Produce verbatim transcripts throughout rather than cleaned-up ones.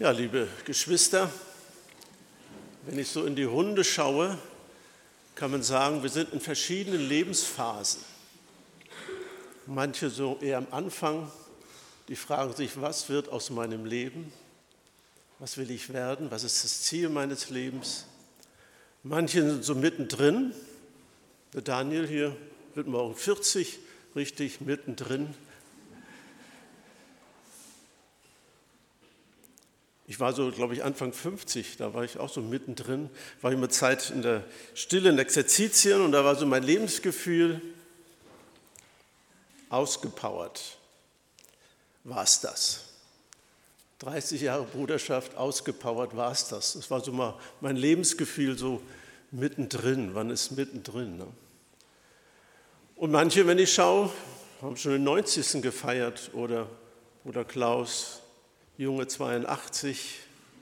Ja, liebe Geschwister, wenn ich so in die Runde schaue, kann man sagen, wir sind in verschiedenen Lebensphasen. Manche so eher am Anfang, die fragen sich, was wird aus meinem Leben? Was will ich werden? Was ist das Ziel meines Lebens? Manche sind so mittendrin. Der Daniel hier wird morgen vierzig, richtig mittendrin. Ich war so, glaube ich, Anfang fünfzig, da war ich auch so mittendrin, war immer Zeit in der Stille, in Exerzitien und da war so mein Lebensgefühl ausgepowert. War es das? dreißig Jahre Bruderschaft, ausgepowert, war es das? Das war so mal mein Lebensgefühl so mittendrin, wann ist mittendrin? Ne? Und manche, wenn ich schaue, haben schon den neunzigsten gefeiert oder Bruder Klaus, Junge zweiundachtzig.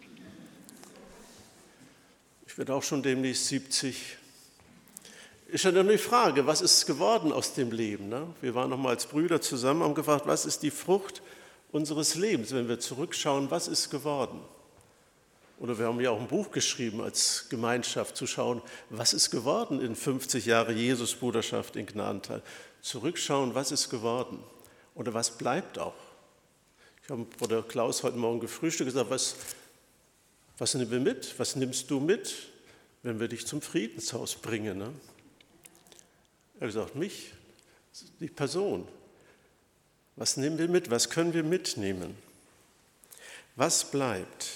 Ich werde auch schon demnächst siebzig. Ist ja dann die Frage, was ist geworden aus dem Leben? Ne? Wir waren noch mal als Brüder zusammen, haben gefragt, was ist die Frucht unseres Lebens, wenn wir zurückschauen, was ist geworden? Oder wir haben ja auch ein Buch geschrieben als Gemeinschaft, zu schauen, was ist geworden in fünfzig Jahre Jesus-Bruderschaft in Gnadental. Zurückschauen, was ist geworden? Oder was bleibt auch? Ich habe Bruder Klaus heute Morgen gefrühstückt und gesagt, was, was nehmen wir mit? Was nimmst du mit, wenn wir dich zum Friedenshaus bringen? Ne? Er hat gesagt, mich, die Person. Was nehmen wir mit? Was können wir mitnehmen? Was bleibt?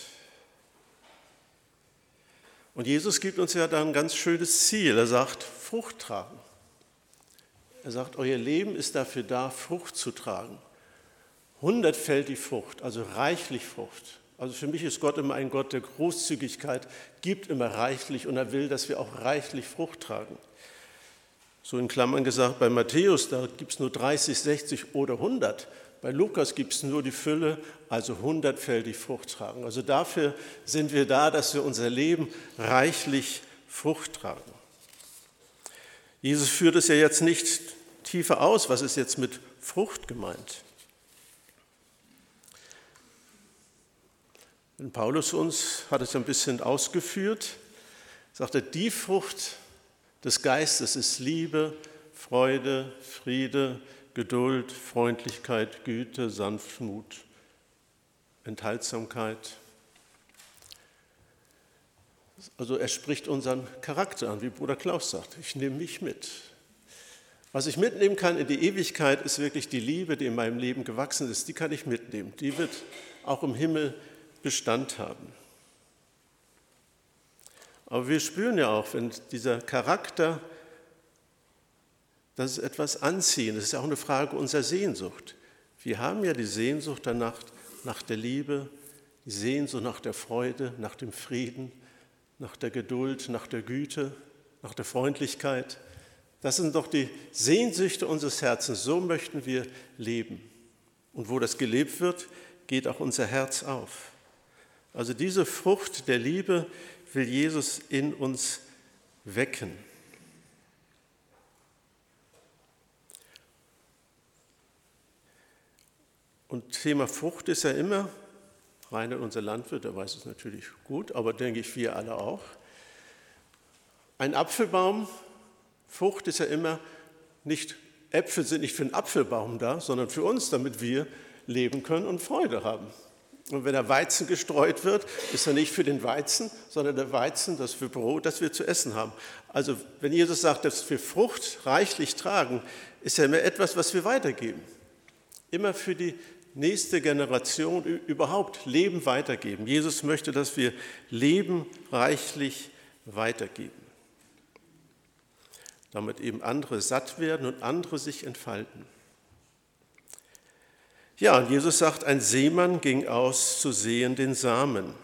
Und Jesus gibt uns ja da ein ganz schönes Ziel. Er sagt, Frucht tragen. Er sagt, euer Leben ist dafür da, Frucht zu tragen. Hundertfältig Frucht, also reichlich Frucht. Also für mich ist Gott immer ein Gott der Großzügigkeit, gibt immer reichlich und er will, dass wir auch reichlich Frucht tragen. So in Klammern gesagt, bei Matthäus, da gibt es nur dreißig, sechzig oder hundert. Bei Lukas gibt es nur die Fülle, also hundertfältig Frucht tragen. Also dafür sind wir da, dass wir unser Leben reichlich Frucht tragen. Jesus führt es ja jetzt nicht tiefer aus, was ist jetzt mit Frucht gemeint? Wenn Paulus uns hat es ein bisschen ausgeführt, sagt er, die Frucht des Geistes ist Liebe, Freude, Friede, Geduld, Freundlichkeit, Güte, Sanftmut, Enthaltsamkeit. Also er spricht unseren Charakter an, wie Bruder Klaus sagt, ich nehme mich mit. Was ich mitnehmen kann in die Ewigkeit, ist wirklich die Liebe, die in meinem Leben gewachsen ist, die kann ich mitnehmen. Die wird auch im Himmel Bestand haben. Aber wir spüren ja auch, wenn dieser Charakter, das ist etwas anziehen, das ist ja auch eine Frage unserer Sehnsucht. Wir haben ja die Sehnsucht danach, nach der Liebe, die Sehnsucht nach der Freude, nach dem Frieden, nach der Geduld, nach der Güte, nach der Freundlichkeit. Das sind doch die Sehnsüchte unseres Herzens, so möchten wir leben. Und wo das gelebt wird, geht auch unser Herz auf. Also diese Frucht der Liebe will Jesus in uns wecken. Und Thema Frucht ist ja immer, Rainer, unser Landwirt, der weiß es natürlich gut, aber denke ich, wir alle auch. Ein Apfelbaum, Frucht ist ja immer nicht, Äpfel sind nicht für den Apfelbaum da, sondern für uns, damit wir leben können und Freude haben. Und wenn der Weizen gestreut wird, ist er nicht für den Weizen, sondern der Weizen, das für Brot, das wir zu essen haben. Also wenn Jesus sagt, dass wir Frucht reichlich tragen, ist ja immer etwas, was wir weitergeben. Immer für die nächste Generation überhaupt Leben weitergeben. Jesus möchte, dass wir Leben reichlich weitergeben. Damit eben andere satt werden und andere sich entfalten. Ja, und Jesus sagt, ein Seemann ging aus zu säen den Samen.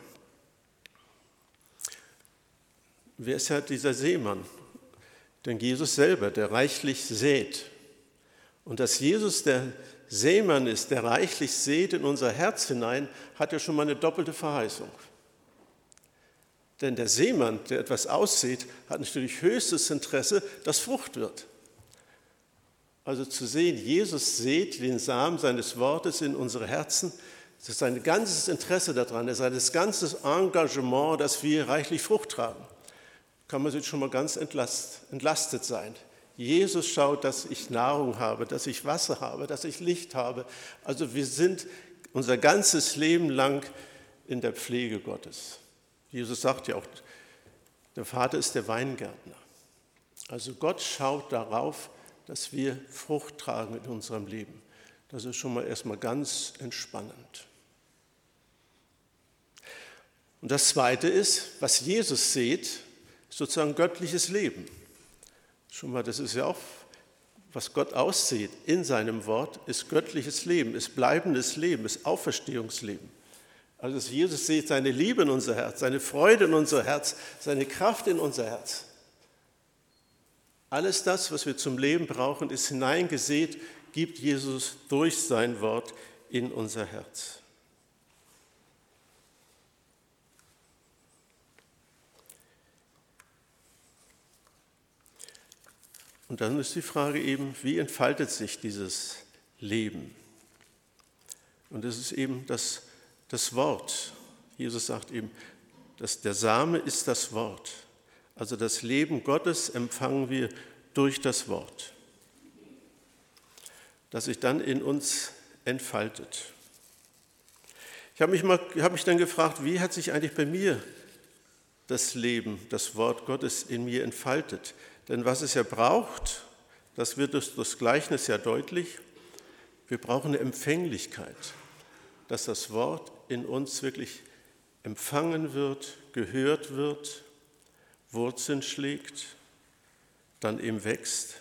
Wer ist ja dieser Seemann? Denn Jesus selber, der reichlich sät. Und dass Jesus der Sämann ist, der reichlich sät in unser Herz hinein, hat ja schon mal eine doppelte Verheißung. Denn der Seemann, der etwas aussät, hat natürlich höchstes Interesse, dass Frucht wird. Also zu sehen, Jesus sät den Samen seines Wortes in unsere Herzen, Es ist sein ganzes Interesse daran, es ist sein ganzes Engagement, dass wir reichlich Frucht tragen. Kann man sich schon mal ganz entlast, entlastet sein. Jesus schaut, dass ich Nahrung habe, dass ich Wasser habe, dass ich Licht habe. Also wir sind unser ganzes Leben lang in der Pflege Gottes. Jesus sagt ja auch, der Vater ist der Weingärtner. Also Gott schaut darauf, dass wir Frucht tragen in unserem Leben. Das ist schon mal erstmal ganz entspannend. Und das Zweite ist, was Jesus sieht, sozusagen göttliches Leben. Schon mal, das ist ja auch, was Gott aussieht in seinem Wort, ist göttliches Leben, ist bleibendes Leben, ist Auferstehungsleben. Also Jesus sieht seine Liebe in unser Herz, seine Freude in unser Herz, seine Kraft in unser Herz. Alles das, was wir zum Leben brauchen, ist hineingesät, gibt Jesus durch sein Wort in unser Herz. Und dann ist die Frage eben, wie entfaltet sich dieses Leben? Und es ist eben das, das Wort. Jesus sagt eben, dass der Same ist das Wort. Also das Leben Gottes empfangen wir durch das Wort, das sich dann in uns entfaltet. Ich habe mich, mal, habe mich dann gefragt, wie hat sich eigentlich bei mir das Leben, das Wort Gottes in mir entfaltet? Denn was es ja braucht, das wird durch das Gleichnis ja deutlich, wir brauchen eine Empfänglichkeit, dass das Wort in uns wirklich empfangen wird, gehört wird, Wurzeln schlägt, dann eben wächst.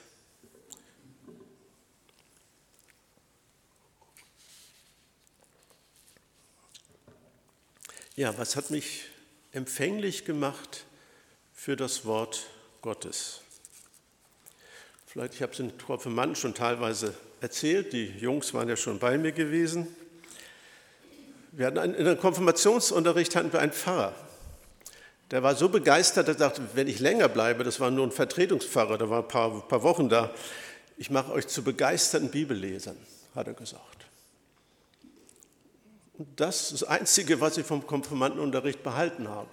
Ja, was hat mich empfänglich gemacht für das Wort Gottes? Vielleicht, ich habe es den Konfirmanden schon teilweise erzählt, die Jungs waren ja schon bei mir gewesen. Wir hatten einen, in der Konfirmationsunterricht hatten wir einen Pfarrer. Der war so begeistert, er sagte, wenn ich länger bleibe, das war nur ein Vertretungspfarrer, der war ein paar, paar Wochen da, ich mache euch zu begeisterten Bibellesern, hat er gesagt. Und das ist das Einzige, was ich vom Konfirmandenunterricht behalten habe.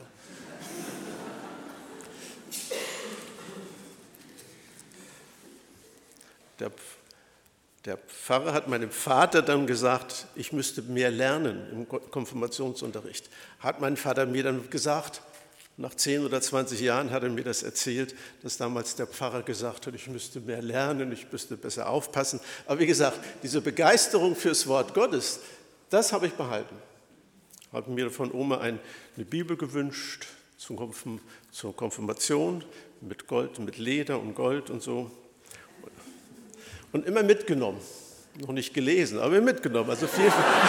Der, der Pfarrer hat meinem Vater dann gesagt, ich müsste mehr lernen im Konfirmationsunterricht. Hat mein Vater mir dann gesagt, nach zehn oder zwanzig Jahren hat er mir das erzählt, dass damals der Pfarrer gesagt hat, ich müsste mehr lernen, ich müsste besser aufpassen. Aber wie gesagt, diese Begeisterung fürs Wort Gottes, das habe ich behalten. Ich habe mir von Oma eine Bibel gewünscht zur Konfirmation mit Gold, mit Leder und Gold und so. Und immer mitgenommen. Noch nicht gelesen, aber mitgenommen. Also viel.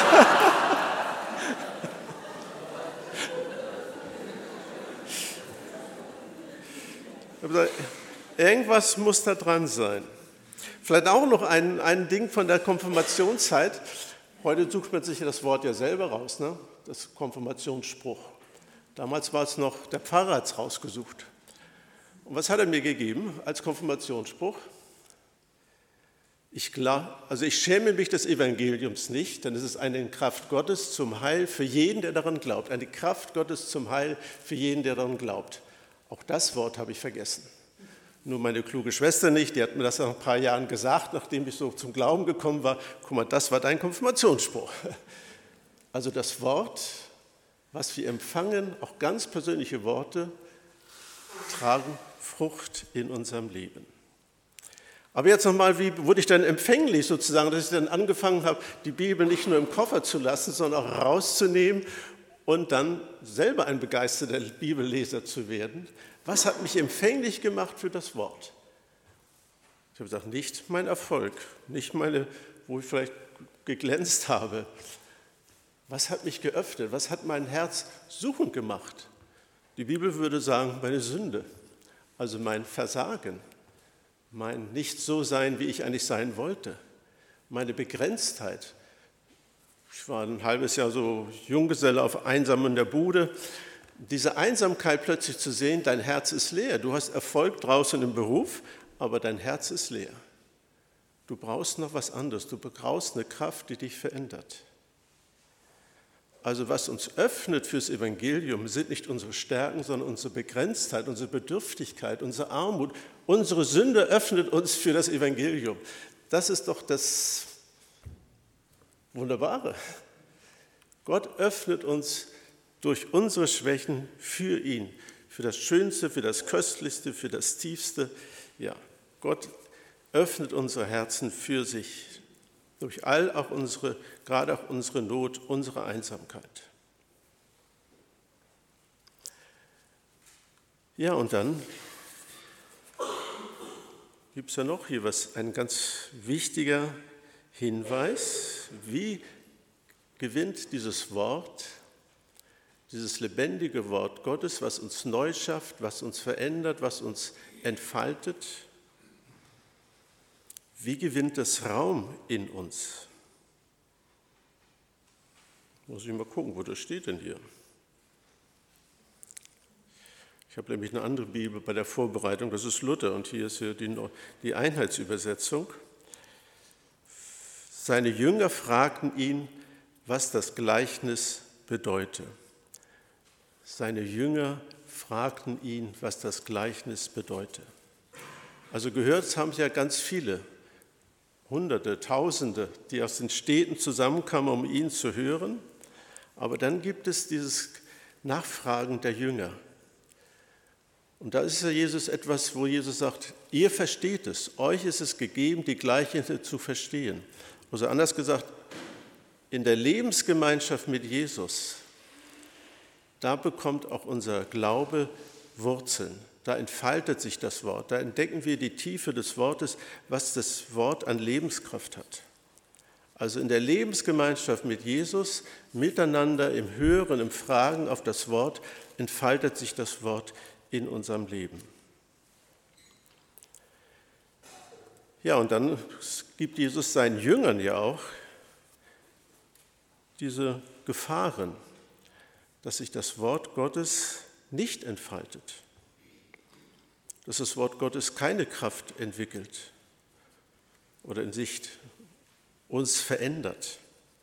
Irgendwas muss da dran sein. Vielleicht auch noch ein, ein Ding von der Konfirmationszeit. Heute sucht man sich das Wort ja selber raus, ne? Das Konfirmationsspruch. Damals war es noch, der Pfarrer hat es rausgesucht. Und was hat er mir gegeben als Konfirmationsspruch? Ich, glaub, also ich schäme mich des Evangeliums nicht, denn es ist eine Kraft Gottes zum Heil für jeden, der daran glaubt. Eine Kraft Gottes zum Heil für jeden, der daran glaubt. Auch das Wort habe ich vergessen. Nur meine kluge Schwester nicht, die hat mir das nach ein paar Jahren gesagt, nachdem ich so zum Glauben gekommen war. Guck mal, das war dein Konfirmationsspruch. Also das Wort, was wir empfangen, auch ganz persönliche Worte, tragen Frucht in unserem Leben. Aber jetzt nochmal, wie wurde ich dann empfänglich sozusagen, dass ich dann angefangen habe, die Bibel nicht nur im Koffer zu lassen, sondern auch rauszunehmen und dann selber ein begeisterter Bibelleser zu werden. Was hat mich empfänglich gemacht für das Wort? Ich habe gesagt, nicht mein Erfolg, nicht meine, wo ich vielleicht geglänzt habe. Was hat mich geöffnet? Was hat mein Herz suchend gemacht? Die Bibel würde sagen, meine Sünde, also mein Versagen. Mein Nicht-So-Sein, wie ich eigentlich sein wollte, meine Begrenztheit. Ich war ein halbes Jahr so Junggeselle auf einsam in der Bude. Diese Einsamkeit plötzlich zu sehen, dein Herz ist leer. Du hast Erfolg draußen im Beruf, aber dein Herz ist leer. Du brauchst noch was anderes. Du brauchst eine Kraft, die dich verändert. Also was uns öffnet fürs Evangelium, sind nicht unsere Stärken, sondern unsere Begrenztheit, unsere Bedürftigkeit, unsere Armut. Unsere Sünde öffnet uns für das Evangelium. Das ist doch das Wunderbare. Gott öffnet uns durch unsere Schwächen für ihn, für das Schönste, für das Köstlichste, für das Tiefste. Ja, Gott öffnet unsere Herzen für sich. Durch all auch unsere, gerade auch unsere Not, unsere Einsamkeit. Ja, und dann gibt es ja noch hier was, ein ganz wichtiger Hinweis. Wie gewinnt dieses Wort, dieses lebendige Wort Gottes, was uns neu schafft, was uns verändert, was uns entfaltet, wie gewinnt das Raum in uns? Muss ich mal gucken, wo das steht denn hier? Ich habe nämlich eine andere Bibel bei der Vorbereitung, das ist Luther, und hier ist hier die, die Einheitsübersetzung. Seine Jünger fragten ihn, was das Gleichnis bedeute. Seine Jünger fragten ihn, was das Gleichnis bedeute. Also gehört haben sie ja ganz viele. Hunderte, Tausende, die aus den Städten zusammenkamen, um ihn zu hören. Aber dann gibt es dieses Nachfragen der Jünger. Und da ist ja Jesus etwas, wo Jesus sagt, ihr versteht es, euch ist es gegeben, die Gleichnisse zu verstehen. Also anders gesagt, in der Lebensgemeinschaft mit Jesus, da bekommt auch unser Glaube Wurzeln. Da entfaltet sich das Wort, da entdecken wir die Tiefe des Wortes, was das Wort an Lebenskraft hat. Also in der Lebensgemeinschaft mit Jesus, miteinander im Hören, im Fragen auf das Wort, entfaltet sich das Wort in unserem Leben. Ja, und dann gibt Jesus seinen Jüngern ja auch diese Gefahren, dass sich das Wort Gottes nicht entfaltet. Dass das Wort Gottes keine Kraft entwickelt oder in sich uns verändert.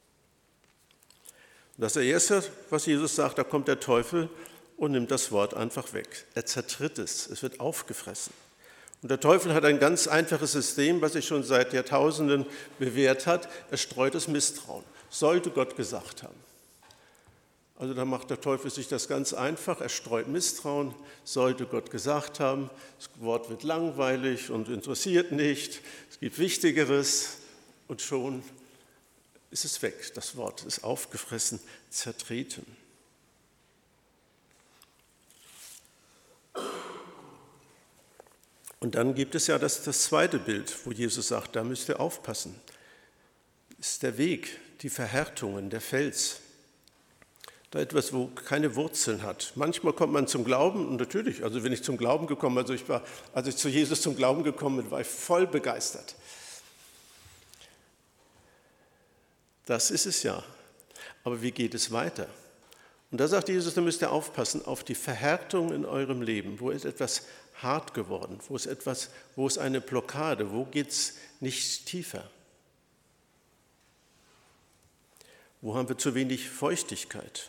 Und das Erste, was Jesus sagt, da kommt der Teufel und nimmt das Wort einfach weg. Er zertritt es, es wird aufgefressen. Und der Teufel hat ein ganz einfaches System, was sich schon seit Jahrtausenden bewährt hat. Er streut das Misstrauen. Sollte Gott gesagt haben. Also da macht der Teufel sich das ganz einfach, er streut Misstrauen, sollte Gott gesagt haben, das Wort wird langweilig und interessiert nicht, es gibt Wichtigeres und schon ist es weg, das Wort ist aufgefressen, zertreten. Und dann gibt es ja das, das zweite Bild, wo Jesus sagt, da müsst ihr aufpassen. Das ist der Weg, die Verhärtungen, der Fels. Da etwas, wo keine Wurzeln hat. Manchmal kommt man zum Glauben, und natürlich, also wenn ich zum Glauben gekommen bin, also ich war, als ich zu Jesus zum Glauben gekommen bin, war ich voll begeistert. Das ist es ja. Aber wie geht es weiter? Und da sagt Jesus, da müsst ihr aufpassen auf die Verhärtung in eurem Leben. Wo ist etwas hart geworden? Wo ist etwas, wo ist eine Blockade? Wo geht es nicht tiefer? Wo haben wir zu wenig Feuchtigkeit?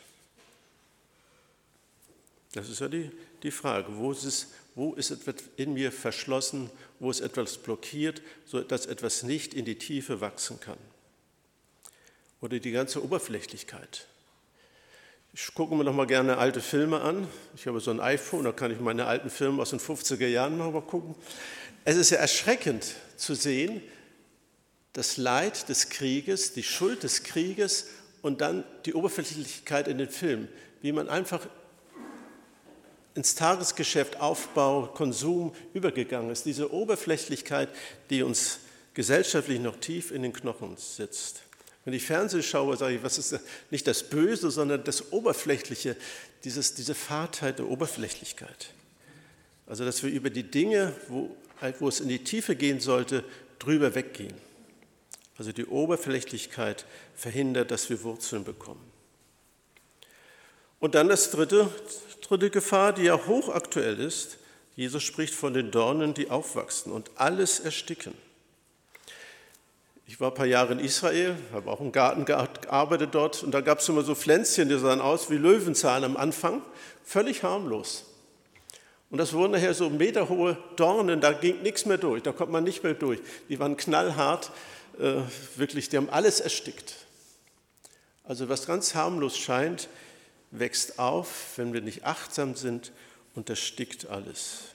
Das ist ja die, die Frage, wo ist, es, wo ist etwas in mir verschlossen, wo ist etwas blockiert, sodass etwas nicht in die Tiefe wachsen kann. Oder die ganze Oberflächlichkeit. Ich gucke mir noch mal gerne alte Filme an. Ich habe so ein iPhone, da kann ich meine alten Filme aus den fünfziger Jahren noch mal gucken. Es ist ja erschreckend zu sehen, das Leid des Krieges, die Schuld des Krieges und dann die Oberflächlichkeit in den Filmen, wie man einfach ins Tagesgeschäft, Aufbau, Konsum übergegangen ist. Diese Oberflächlichkeit, die uns gesellschaftlich noch tief in den Knochen sitzt. Wenn ich Fernsehen schaue, sage ich, was ist nicht das Böse, sondern das Oberflächliche, dieses, diese Fahrtheit der Oberflächlichkeit. Also, dass wir über die Dinge, wo, wo es in die Tiefe gehen sollte, drüber weggehen. Also die Oberflächlichkeit verhindert, dass wir Wurzeln bekommen. Und dann das dritte, dritte Gefahr, die ja hochaktuell ist. Jesus spricht von den Dornen, die aufwachsen und alles ersticken. Ich war ein paar Jahre in Israel, habe auch im Garten gearbeitet dort und da gab es immer so Pflänzchen, die sahen aus wie Löwenzahn am Anfang, völlig harmlos. Und das wurden nachher so meterhohe Dornen, da ging nichts mehr durch, da konnte man nicht mehr durch. Die waren knallhart, äh, wirklich, die haben alles erstickt. Also was ganz harmlos scheint, wächst auf, wenn wir nicht achtsam sind und erstickt alles.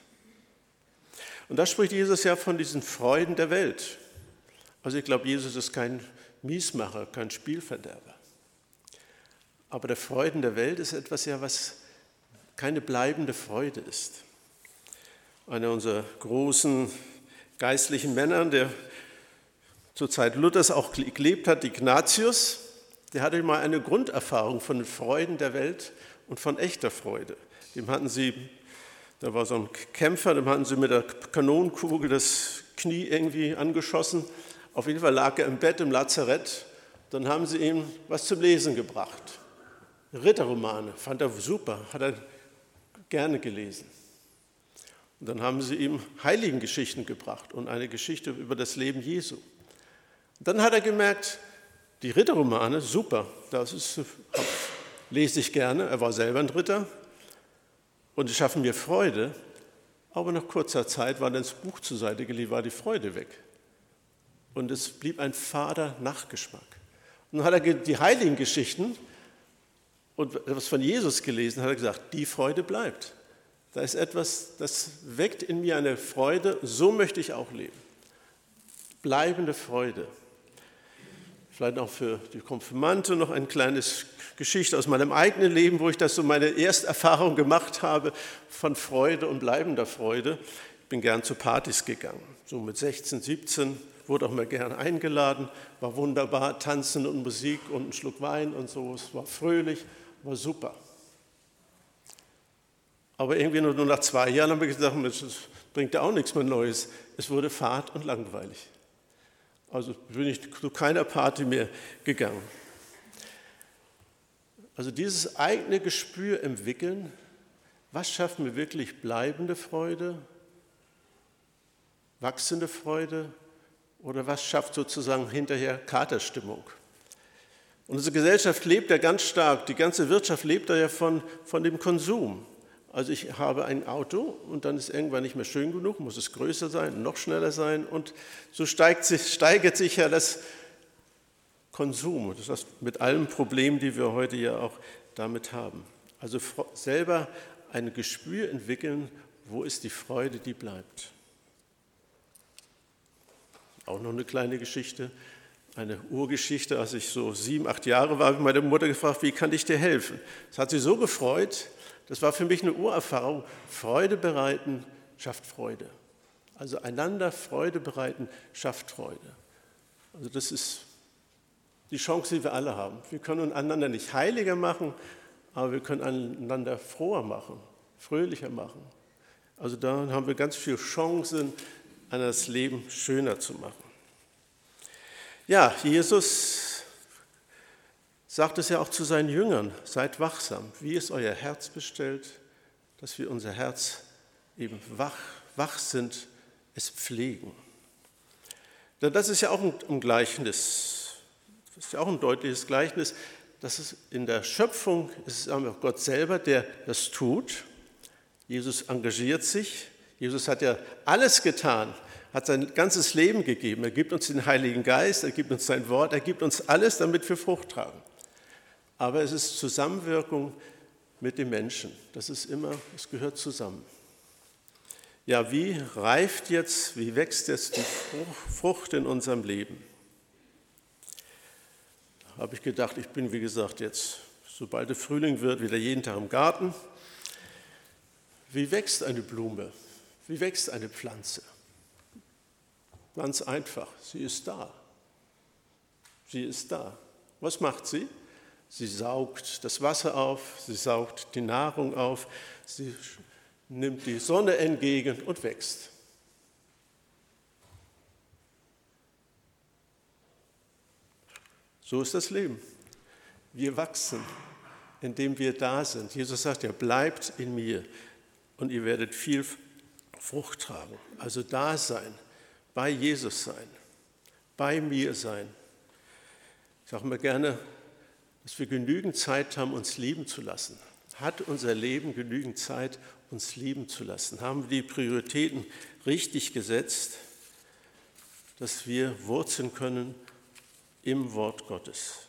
Und da spricht Jesus ja von diesen Freuden der Welt. Also ich glaube, Jesus ist kein Miesmacher, kein Spielverderber. Aber der Freuden der Welt ist etwas ja, was keine bleibende Freude ist. Einer unserer großen geistlichen Männer, der zur Zeit Luthers auch gelebt hat, Ignatius, der hatte mal eine Grunderfahrung von den Freuden der Welt und von echter Freude. Dem hatten sie, da war so ein Kämpfer, dem hatten sie mit der Kanonenkugel das Knie irgendwie angeschossen. Auf jeden Fall lag er im Bett im Lazarett. Dann haben sie ihm was zum Lesen gebracht. Ritterromane, fand er super, hat er gerne gelesen. Und dann haben sie ihm Heiligengeschichten gebracht und eine Geschichte über das Leben Jesu. Und dann hat er gemerkt, die Ritterromane, super, das ist, lese ich gerne, er war selber ein Ritter und die schaffen mir Freude, aber nach kurzer Zeit war dann das Buch zur Seite gelegt, war die Freude weg. Und es blieb ein fader Nachgeschmack. Und dann hat er die Heiligengeschichten und was von Jesus gelesen, hat er gesagt, die Freude bleibt. Da ist etwas, das weckt in mir eine Freude, so möchte ich auch leben. Bleibende Freude. Vielleicht auch für die Konfirmante noch eine kleine Geschichte aus meinem eigenen Leben, wo ich das so meine Ersterfahrung gemacht habe von Freude und bleibender Freude. Ich bin gern zu Partys gegangen, so mit sechzehn, siebzehn, wurde auch mal gern eingeladen, war wunderbar, Tanzen und Musik und ein Schluck Wein und so, es war fröhlich, war super. Aber irgendwie nur nach zwei Jahren haben wir gesagt, das bringt ja auch nichts mehr Neues. Es wurde fad und langweilig. Also bin ich zu keiner Party mehr gegangen. Also dieses eigene Gespür entwickeln, was schafft mir wirklich bleibende Freude, wachsende Freude oder was schafft sozusagen hinterher Katerstimmung? Und unsere Gesellschaft lebt ja ganz stark, die ganze Wirtschaft lebt ja von, von dem Konsum. Also ich habe ein Auto und dann ist irgendwann nicht mehr schön genug, muss es größer sein, noch schneller sein und so steigt sich, steigert sich ja das Konsum. Das heißt, mit allen Problemen, die wir heute ja auch damit haben. Also selber ein Gespür entwickeln, wo ist die Freude, die bleibt. Auch noch eine kleine Geschichte, eine Urgeschichte, als ich so sieben, acht Jahre war, habe ich meine Mutter gefragt, wie kann ich dir helfen? Das hat sie so gefreut. Das war für mich eine Urerfahrung. Freude bereiten schafft Freude. Also einander Freude bereiten schafft Freude. Also das ist die Chance, die wir alle haben. Wir können einander nicht heiliger machen, aber wir können einander froher machen, fröhlicher machen. Also da haben wir ganz viele Chancen, das Leben schöner zu machen. Ja, Jesus sagt es ja auch zu seinen Jüngern, seid wachsam. Wie ist euer Herz bestellt, dass wir unser Herz eben wach, wach sind, es pflegen. Denn das ist ja auch ein Gleichnis, das ist ja auch ein deutliches Gleichnis, dass es in der Schöpfung ist es einfach Gott selber, der das tut. Jesus engagiert sich, Jesus hat ja alles getan, hat sein ganzes Leben gegeben. Er gibt uns den Heiligen Geist, er gibt uns sein Wort, er gibt uns alles, damit wir Frucht tragen. Aber es ist Zusammenwirkung mit dem Menschen. Das ist immer, es gehört zusammen. Ja, wie reift jetzt, wie wächst jetzt die Frucht in unserem Leben? Da habe ich gedacht, ich bin, wie gesagt, jetzt, sobald es Frühling wird, wieder jeden Tag im Garten. Wie wächst eine Blume? Wie wächst eine Pflanze? Ganz einfach, sie ist da. Sie ist da. Was macht sie? Sie saugt das Wasser auf, sie saugt die Nahrung auf, sie nimmt die Sonne entgegen und wächst. So ist das Leben. Wir wachsen, indem wir da sind. Jesus sagt ja, bleibt in mir und ihr werdet viel Frucht tragen. Also da sein, bei Jesus sein, bei mir sein. Ich sage mir gerne, dass wir genügend Zeit haben, uns lieben zu lassen. Hat unser Leben genügend Zeit, uns lieben zu lassen? Haben wir die Prioritäten richtig gesetzt, dass wir wurzeln können im Wort Gottes?